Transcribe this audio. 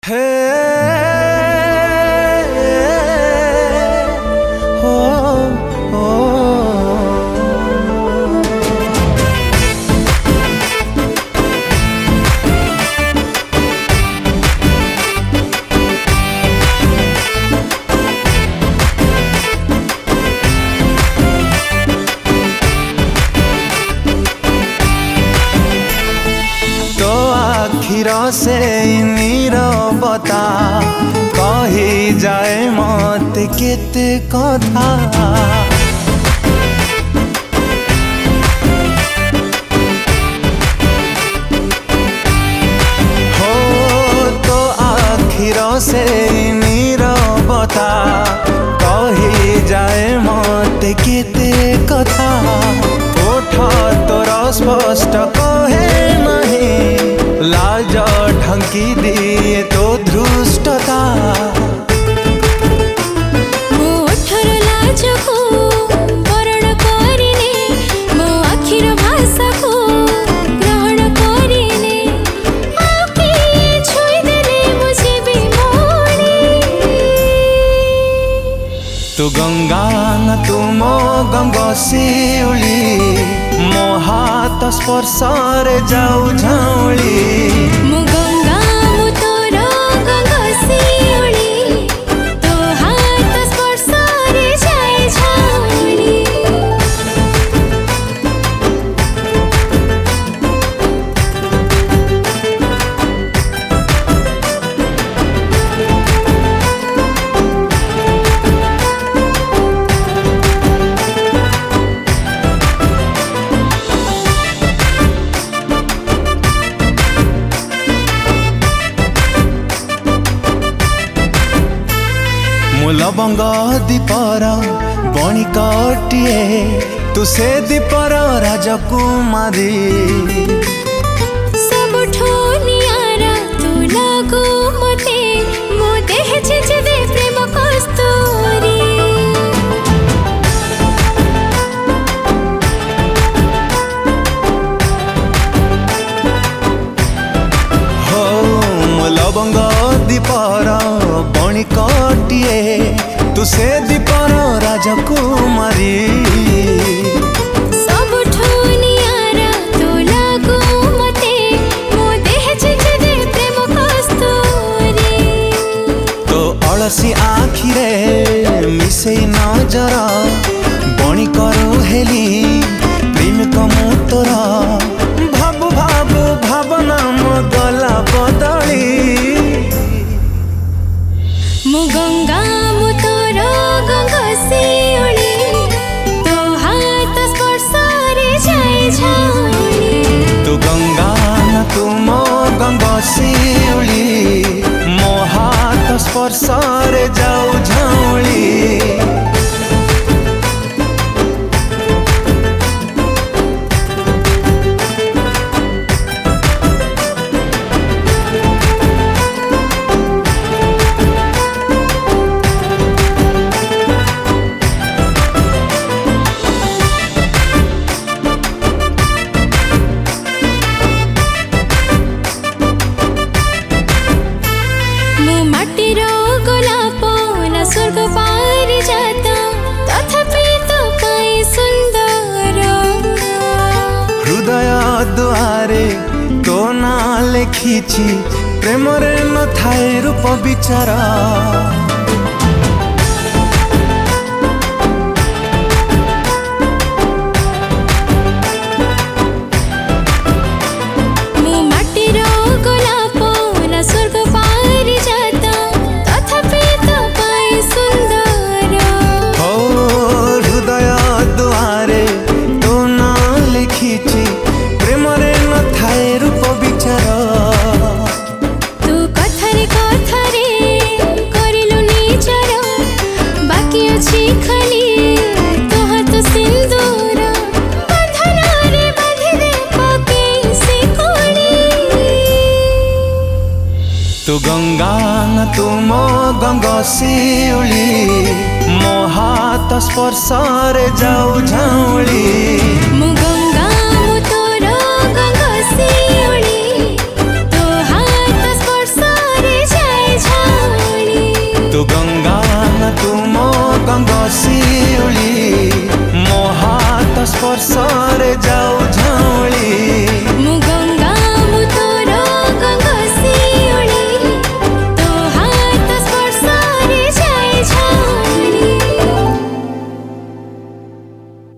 से नीरवता कही जाए मत केते कथा हो तो आखिर से नीरवता कही जाए मत केते कथा ओठ तोर स्पष्ट कहे नहीं लाज ढंकी दिए तो धृष्टता मो ओठर लाज को बरण करिने मो आखिर भाषा को ग्रहण करिने आके छुई देले मुझे भी मोड़ी तू गंगा न तू मो गंगा शिउली मो हाथ स्पर्श रे जाऊ झाउली मो गंगा मो तोर गंगा शिउली तो हाथ स्पर्श रे जाए झाउली लवंग दीपर बणी कटिए तू से दीपर राजकुमारी सबठो नियारा तू लागो मते मो देह छिछदे प्रेम कस्तूरी हो लवंग दीपर बणी कटिए तू से दीपर राजकुमारी सबठो नियारा तू लागो मते मो देह छिछदे प्रेम कस्तूरी तो अलसी आखिरे मिसे नजर बणी करू हेली प्रेम कमु तोर भाबु भाबु भावना मो गला बदली मो गंगा मो तोर गंगा शिउली तो हाथ स्पर्श रे जाए झाउली तू गंगा न तू मो गंगा शिउली मो हाथ स्पर्श रे जाऊ झाउली स्वर्ग पारी जाता तथापि तो पाए सुंदर हृदय दुआरे तो ना लेखिछि प्रेम रे न थाए रूप विचार मो माटीर गोलाप ना स्वर्ग पारी जाता तथापि तो पाए सुंदर हो हृदय दुआरे तो ना लिखिछि प्रेम रे न थाए रूप विचार तू कथारे कथारे करिलु निजर बाकी अछि खाली तो हाथ सिंदूर बंधन रे बांधि दे पके से कोड़ी तू गंगा न तू मो गंगा शिउली मो हाथ स्पर्श रे जाऊ झाउली मो गंगा मो तोर गंगा शिउली तो हाथ स्पर्श रे जाए ଶିଉଳି ମୋ ହାତ ସ୍ପର୍ଶରେ ଯାଉ